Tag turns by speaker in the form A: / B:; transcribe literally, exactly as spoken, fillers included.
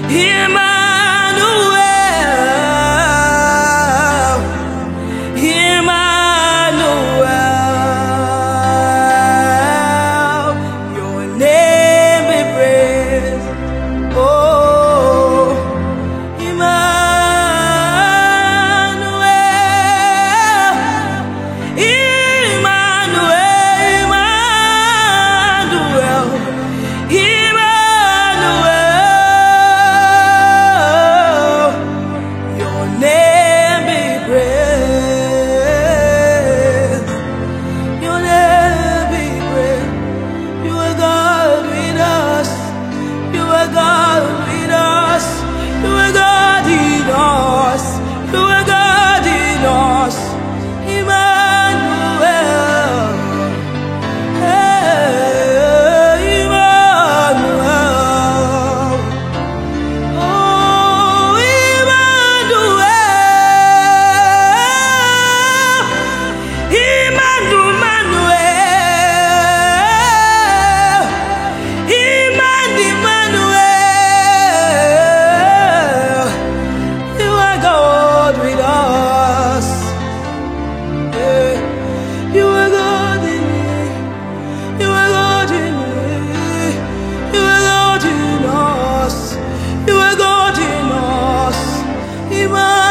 A: Emmanuel, Emmanuel, your name be praised. Oh, Emmanuel, Emmanuel, Emmanuel, Emmanuel, your name be praised. Your name be praised. You are God with us. You are God with us. You are God in us. You are God in us. Emmanuel. Hey, Emmanuel. Oh, Emmanuel. Emmanuel. Emmanuel. You are God with us. Yeah. You are God in me. You are God in me. You are God in us. You are God in us. Emmanuel.